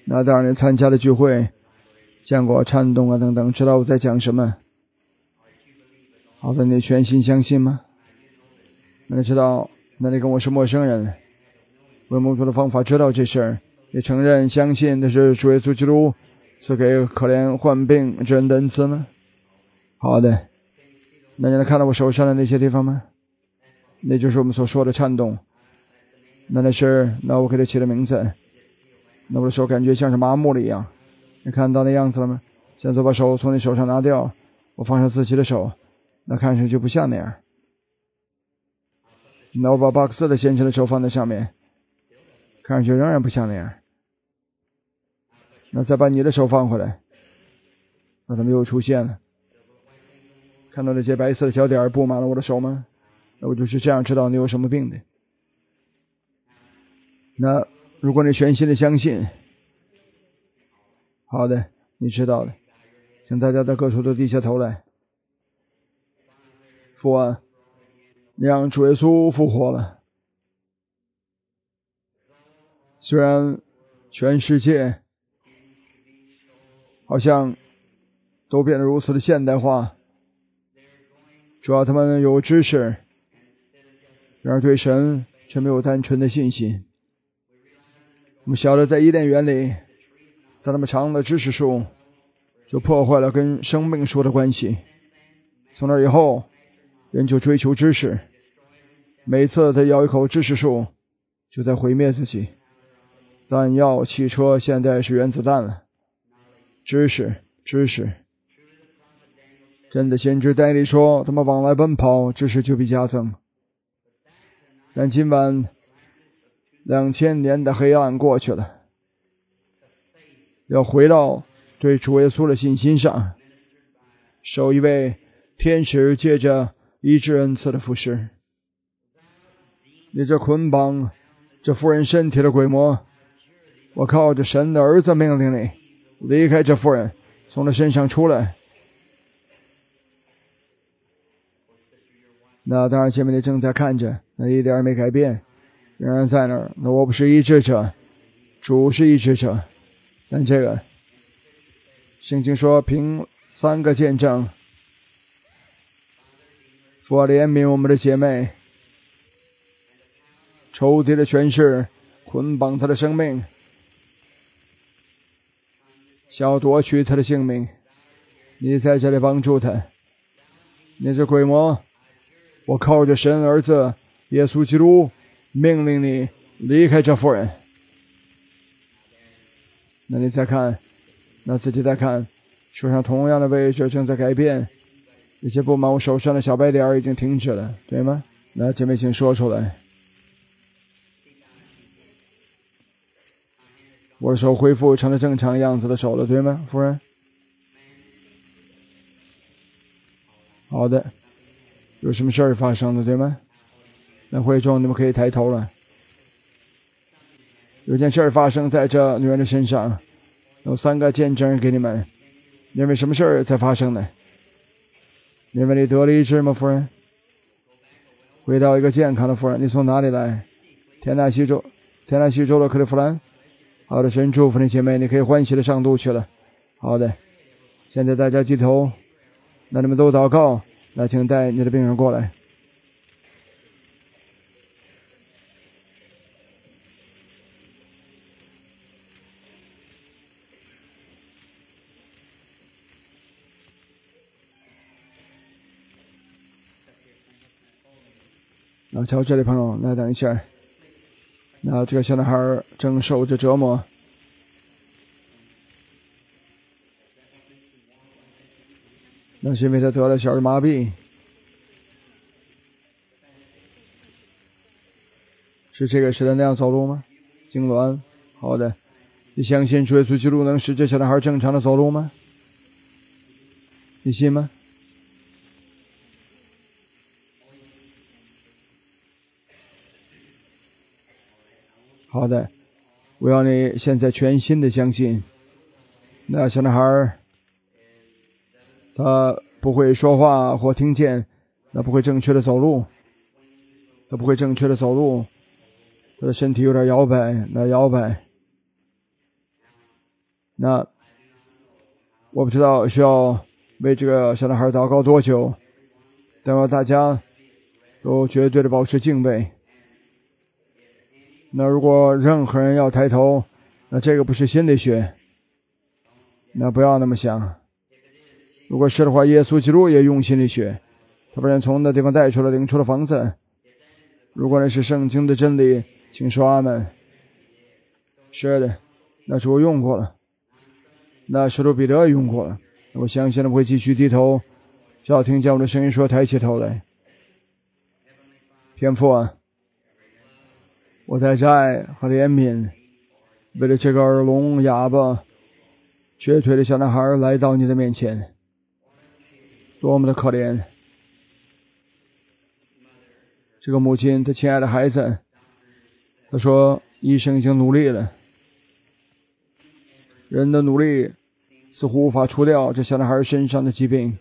那当然你参加了聚会，见过颤动啊等等，知道我在讲什么。好的，你全心相信吗？那你知道，那你跟我是陌生人，为蒙主的方法知道这事儿，你承认相信的是主耶稣基督赐给可怜患病之人的恩赐吗？好的，那你能看到我手上的那些地方吗？那就是我们所说的颤动。那那是，那我给它起了名字。那我的手感觉像是麻木了一样，你看到那样子了吗？现在把手从你手上拿掉，我放上自己的手，那看上去不像那样。那我把巴克斯的先生的手放在上面，看上去仍然不像那样。那再把你的手放回来，那他们又出现了。看到那些白色的小点布满了我的手吗？那我就是这样知道你有什么病的。那如果你全心的相信，好的，你知道了，请大家在各处都低下头来。父啊，你让主耶稣复活了。虽然全世界好像都变得如此的现代化，主要他们有知识，然而对神却没有单纯的信心。我们晓得在伊甸园里，在那么长的知识树就破坏了跟生命树的关系。从那以后，人就追求知识，每次他咬一口知识树就在毁灭自己。弹药、汽车，现在是原子弹了。知识，知识。真的先知但以理说，他们往来奔跑，知识就必加增。但今晚两千年的黑暗过去了，要回到对主耶稣的信心上，受一位天使借着医治恩赐的服侍。你这捆绑这妇人身体的鬼魔，我靠着神的儿子命令你离开这妇人，从他身上出来。那当然前面你正在看着，那一点也没改变，仍然在那儿。那我不是医治者，主是医治者。但这个圣经说凭三个见证，父啊怜悯我们的姐妹，仇敌的权势捆绑她的生命，想要夺取她的性命，你在这里帮助她。你这鬼魔，我靠着神儿子耶稣基督命令你离开这妇人。那你再看，那自己再看，手上同样的位置正在改变，那些布满我手上的小白点已经停止了，对吗？那姐妹请说出来。我的手恢复成了正常样子的手了，对吗，夫人？好的，有什么事儿发生了，对吗？那会中你们可以抬头了。有件事儿发生在这女人的身上，有三个见证给你们。因为什么事儿才发生的？因为你得了医治吗，夫人？回到一个健康的夫人。你从哪里来？田纳西州，田纳西州的克利夫兰。好的，神祝福你姐妹，你可以欢喜的上路去了。好的，现在大家低头，那你们都祷告，那请带你的病人过来。那瞧这里朋友，那等一下，那这个小男孩正受着折磨，那是因为他得了小儿麻痹，是这个使他那样走路吗？痉挛。好的，你相信主耶稣基督能使这小男孩正常的走路吗？你信吗？好的，我要你现在全心的相信。那小男孩他不会说话或听见，那不会正确的走路，他不会正确的走路，他的身体有点摇摆，那摇摆。 那我不知道需要为这个小男孩祷告多久，但愿大家都绝对的保持敬畏。那如果任何人要抬头，那这个不是心理学，那不要那么想。如果是的话，耶稣基督也用心理学，他把人从那地方带出了，领出了房子。如果那是圣经的真理，请说阿们。是的，那主用过了，那使徒彼得用过了。我相信他们会继续低头，只要听见我的声音说抬起头来。天父啊，我在这爱和怜悯，为了这个耳聋哑巴瘸腿的小男孩来到你的面前，多么的可怜。这个母亲，她亲爱的孩子，她说医生已经努力了，人的努力似乎无法除掉这小男孩身上的疾病，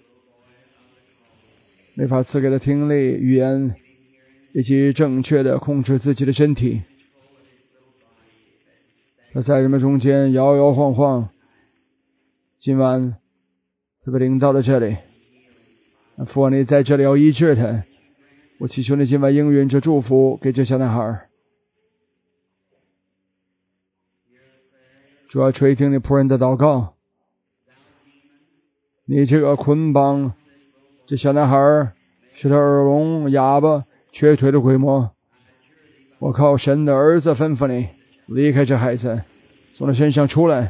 没法赐给他听力、语言以及正确的控制自己的身体。他在人们中间摇摇晃晃，今晚他被领到了这里。父啊，你在这里要医治他，我祈求你今晚应允这祝福给这小男孩。主要垂听你仆人的祷告，你这个捆绑这小男孩使他耳聋哑巴瘸腿的鬼魔，我靠神的儿子吩咐你离开这孩子，从他身上出来。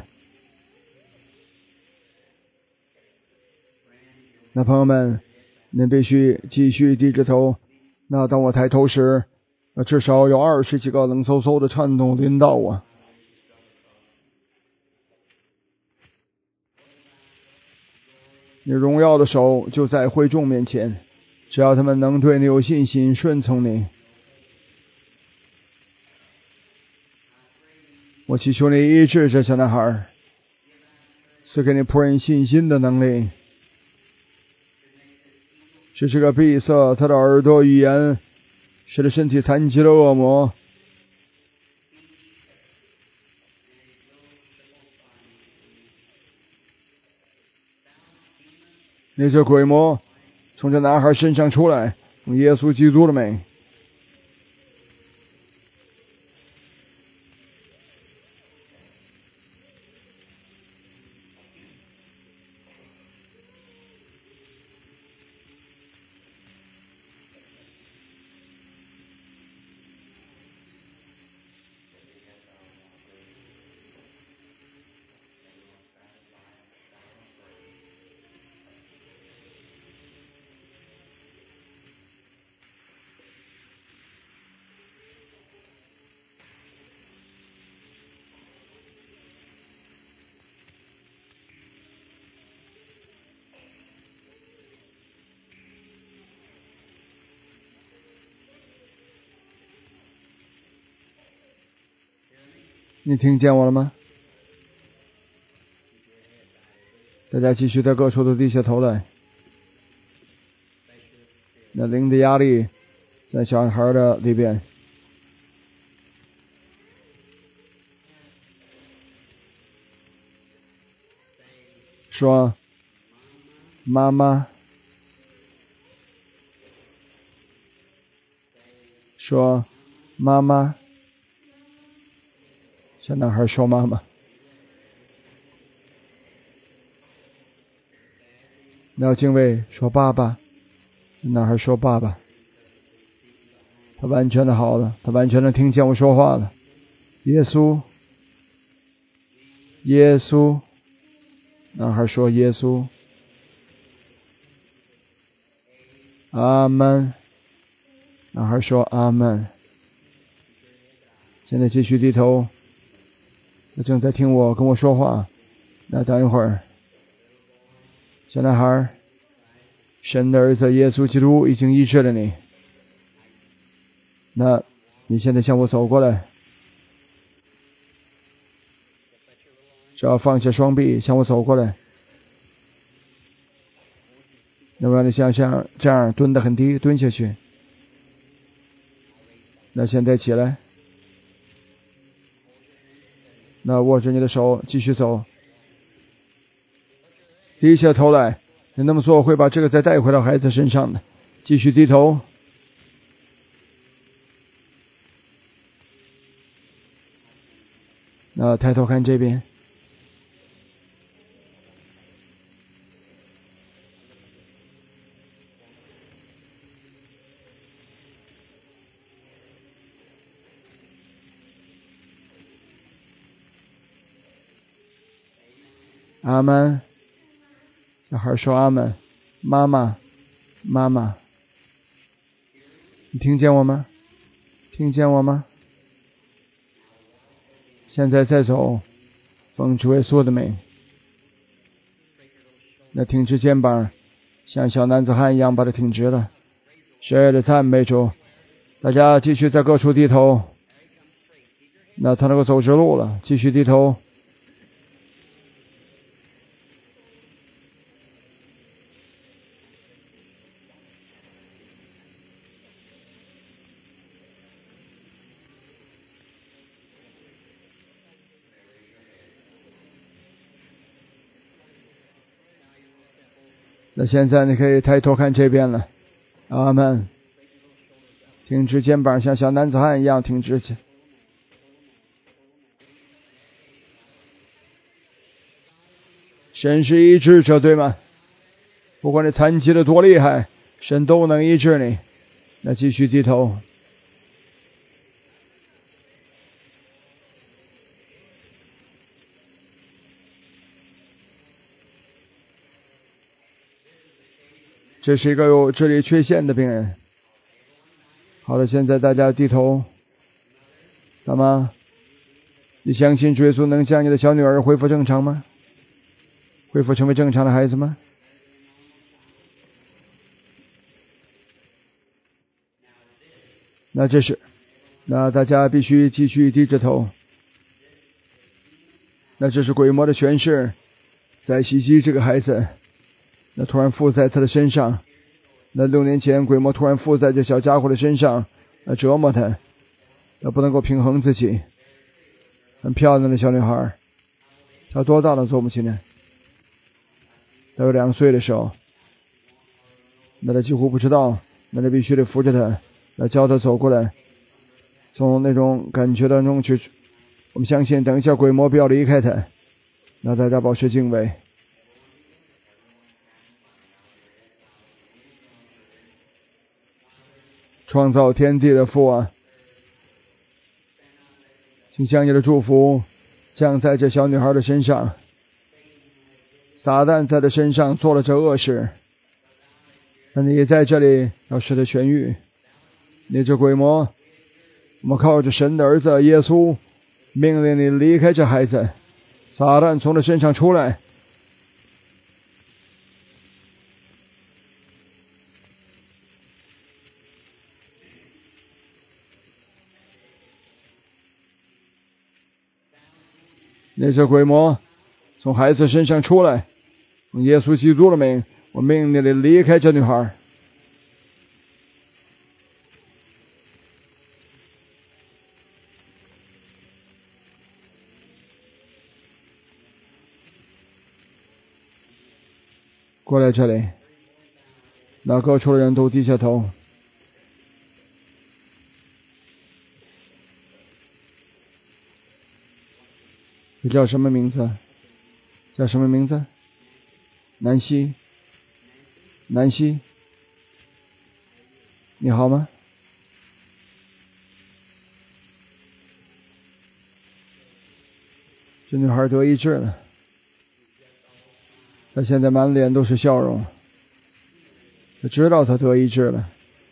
那朋友们，你必须继续低着头。那当我抬头时，那至少有二十几个冷飕飕的颤动临到我。你荣耀的手就在会众面前，只要他们能对你有信心，顺从你。我祈求你医治这小男孩，赐给你仆人信心的能力，使这个闭塞他的耳朵语言，使他身体残疾的恶魔那这鬼魔从这男孩身上出来，用耶稣基督的名。你听见我了吗？大家继续在各处都低下头来。那灵的压力在小孩的里边。说妈妈，说妈妈。小男孩说妈妈。那敬畏说爸爸。小男孩说爸爸。他完全的好了，他完全的听见我说话了。耶稣，耶稣。男孩说耶稣。阿门。男孩说阿门。现在继续低头。他正在听我跟我说话。那等一会儿，小男孩，神的儿子耶稣基督已经医治了你。那你现在向我走过来，只要放下双臂向我走过来。那么让你像像这样蹲得很低，蹲下去。那现在起来。那握着你的手继续走， 低下头来，你那么做会把这个再带回到孩子身上的。继续低头。那抬头看这边。阿门。小孩说阿门。妈妈，妈妈，你听见我吗？听见我吗？现在再走，奉主耶稣的名。那挺直肩膀，像小男子汉一样把它挺直了。神的赞美主。大家继续在各处低头。那他能够走直路了，继续低头。那现在你可以抬头看这边了。阿们。挺直肩膀，像小男子汉一样挺直起。神是医治者，对吗？不管你残疾的多厉害，神都能医治你。那继续低头。这是一个有智力缺陷的病人。好了，现在大家低头。大妈，你相信主耶稣能将你的小女儿恢复正常吗？恢复成为正常的孩子吗？那这是，那大家必须继续低着头。那这是鬼魔的权势在袭击这个孩子。那突然附在他的身上。那六年前鬼魔突然附在这小家伙的身上，那折磨他，他不能够平衡自己。很漂亮的小女孩，她多大了？做母亲呢？她有两岁的时候。那他几乎不知道，那他必须得扶着她，来教她走过来，从那种感觉当中去。我们相信等一下鬼魔不要离开她。那大家保持敬畏。创造天地的父啊，请将你的祝福降在这小女孩的身上。撒旦在她身上做了这恶事，那你在这里要使她痊愈。你这鬼魔，我们靠着神的儿子耶稣命令你离开这孩子。撒旦从他身上出来。那这鬼魔从孩子身上出来，用耶稣基督的名，我命令你离开这女孩。过来这里。那各处的人都低下头。你叫什么名字？叫什么名字？南希。南希，你好吗？这女孩得医治了，她现在满脸都是笑容。她知道她得医治了。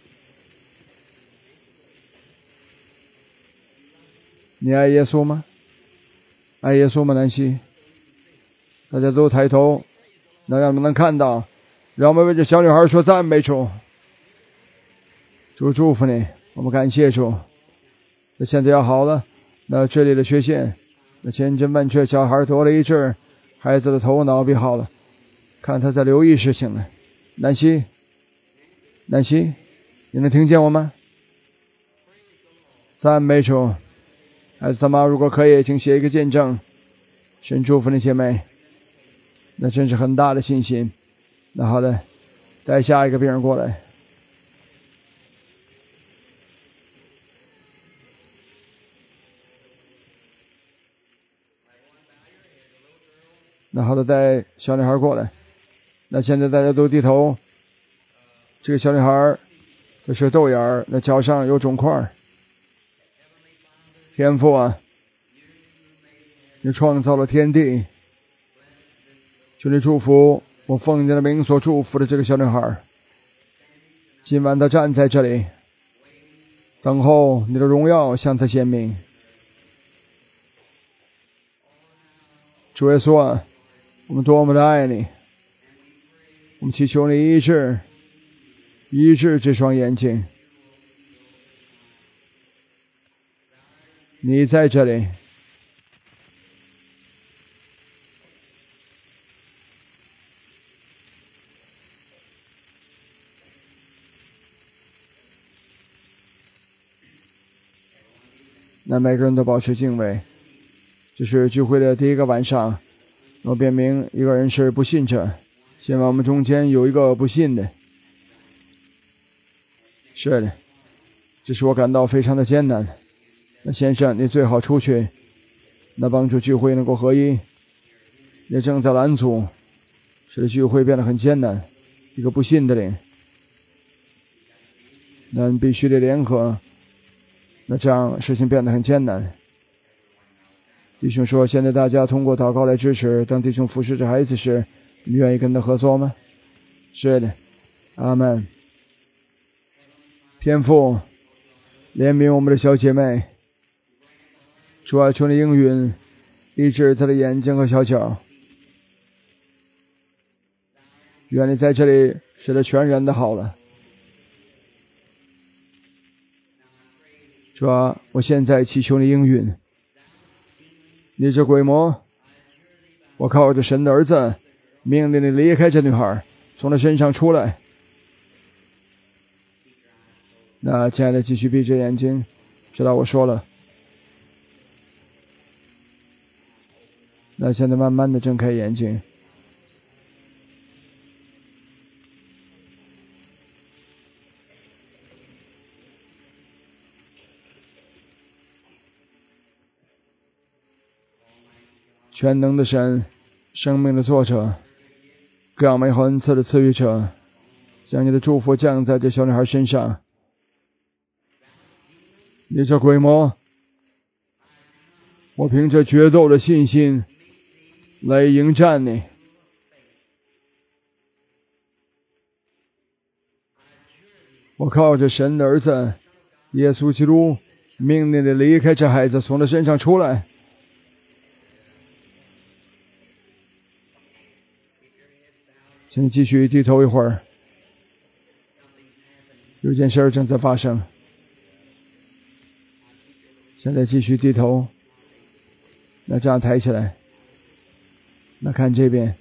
你爱耶稣吗？爱耶稣吗？南希，大家都抬头，那让我们能看到，让我们为这小女孩说赞美主。主祝福你，我们感谢主。这现在要好了。那这里的缺陷，那千真万确，小孩得了医治，孩子的头脑变好了，看他在留意事情了。南希，南希，你能听见我吗？赞美主。孩子他妈，如果可以，请写一个见证。神祝福你姐妹。 那真是很大的信心。那好的，带下一个病人过来。那好的，带小女孩过来。那现在大家都低头。这个小女孩这是豆眼儿，那脚上有肿块。天父啊，你创造了天地，求你祝福我奉你的名所祝福的这个小女孩。今晚她站在这里，等候你的荣耀向她显明。主耶稣啊，我们多么的爱你，我们祈求你医治医治这双眼睛。你在这里，那每个人都保持敬畏。这是聚会的第一个晚上，我辨明一个人是不信者。现在我们中间有一个不信的。是的，这使我感到非常的艰难。那先生，你最好出去，那帮助聚会能够合一。你正在拦阻，使得聚会变得很艰难。一个不信的灵，那你必须得联合，那这样事情变得很艰难。弟兄说，现在大家通过祷告来支持，当弟兄服侍着孩子时，你愿意跟他合作吗？是的，阿们。天父，怜悯我们的小姐妹，主啊，求你应允医治她的眼睛和小脚。愿你在这里使得全然的好了。主啊，我现在祈求你应允。你这鬼魔，我靠着神的儿子命令你离开这女孩，从她身上出来。那亲爱的，继续闭着眼睛，知道我说了。那现在慢慢的睁开眼睛。全能的神，生命的作者，各样美好恩赐的赐予者，将你的祝福降在这小女孩身上。你这鬼魔，我凭着决斗的信心来迎战你。我靠着神的儿子耶稣基督命令你离开这孩子，从他身上出来。请继续低头一会儿，有件事正在发生。现在继续低头，那这样抬起来，那看这边。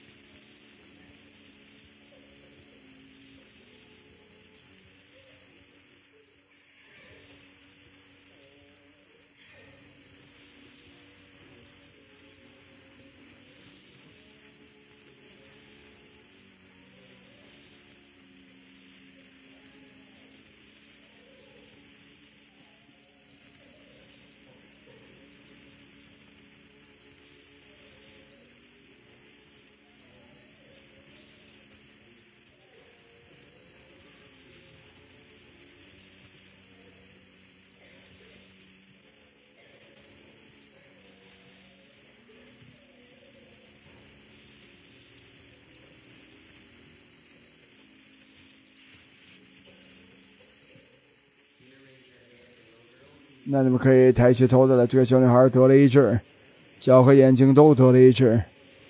那你们可以抬起头的了。这个小女孩得了医治，脚和眼睛都得了医治。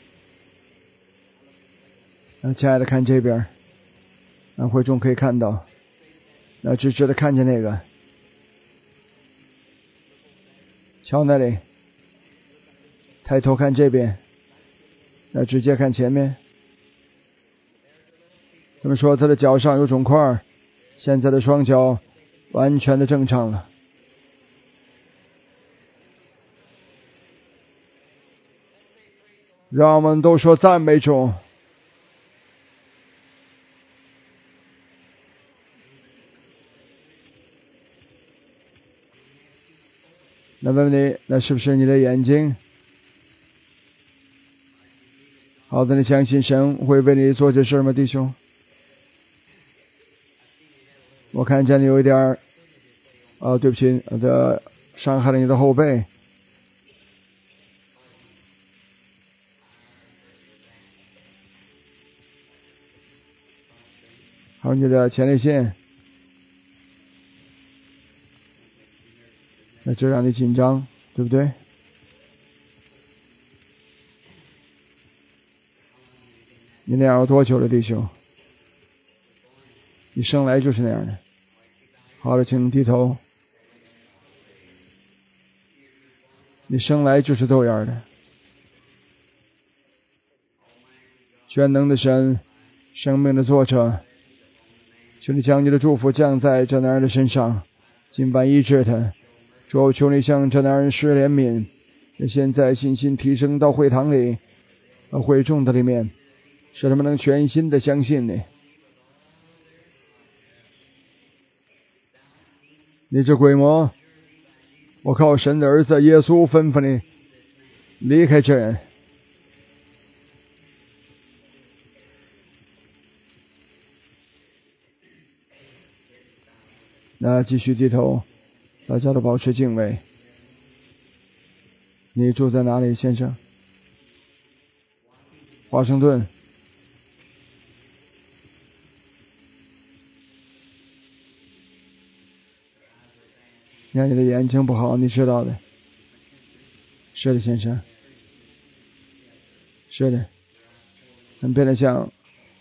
那亲爱的，看这边，那会众可以看到，那直直的看见那个，瞧那里，抬头看这边，那直接看前面。他们说他的脚上有肿块，现在的双脚完全的正常了。 让我们都说赞美主。那问问你，那是不是你的眼睛？好的，你相信神会为你做这事吗，弟兄？我看见你有一点儿，啊，对不起，的伤害了你的后背。还有你的前列腺，那这让你紧张，对不对？你那样有多久了，弟兄？你生来就是那样的。好了，请低头。你生来就是这样的。全能的神，生命的作者，求你将你的祝福降在这男人的身上，尽管医治他。主，求你向这男人施怜悯，现在信心提升到会堂里、会众的里面，使他们能全心的相信你。你这鬼魔，我靠神的儿子耶稣吩咐你离开这人。那继续低头，大家都保持敬畏。你住在哪里，先生？华盛顿。你看你的眼睛不好，你知道的。是的，先生。是的。很变得像。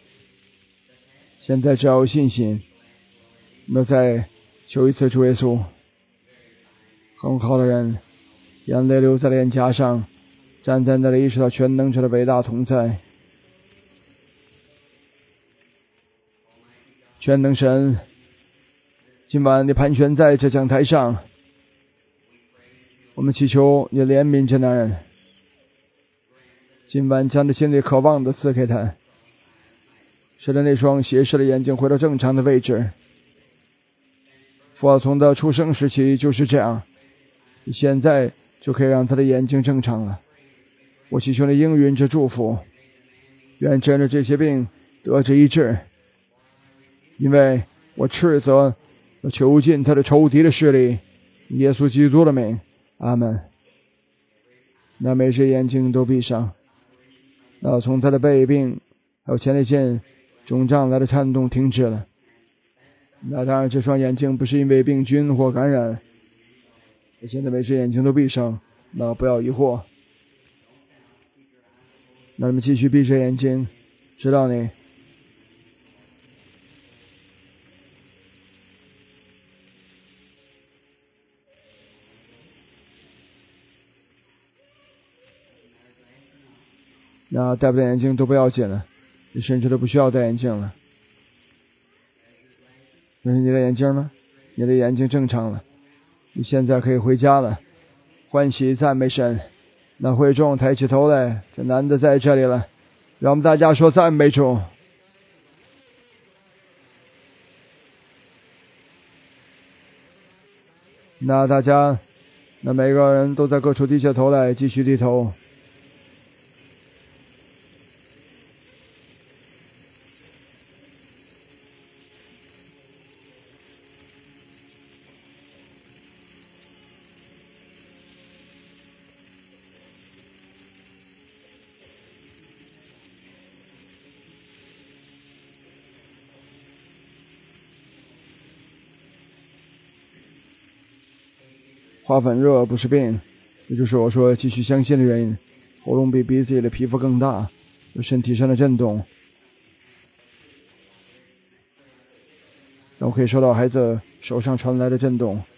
现在只要有信心，没有再求一次主耶稣。很好的人，眼泪流在脸颊上，站在那里意识到全能者的伟大同在。全能神，今晚你盘旋在这讲台上，我们祈求你怜悯这男人，今晚将他心里渴望的赐给他，使得那双斜视的眼睛回到正常的位置。父啊，从他出生时期就是这样，现在就可以让他的眼睛正常了。我祈求你应允这祝福，愿真的这些病得着医治，因为我斥责囚禁他的仇敌的势力，耶稣基督的名，阿门。那每只眼睛都闭上。那从他的背病还有前列腺肿胀来的颤动停止了。那当然这双眼睛不是因为病菌或感染。现在每只眼睛都闭上，那不要疑惑。那你们继续闭着眼睛，知道你那戴不戴眼镜都不要紧了，你甚至都不需要戴眼镜了。那是你的眼镜吗？你的眼睛正常了，你现在可以回家了。欢喜赞美神。那会众抬起头来，这男的在这里了，让我们大家说赞美主。那大家，那每个人都在各处低下头来，继续低头。花粉热不是病，这就是我说继续相信的原因。喉咙比鼻子里的皮肤更大，有身体上的震动。那我可以收到孩子手上传来的震动。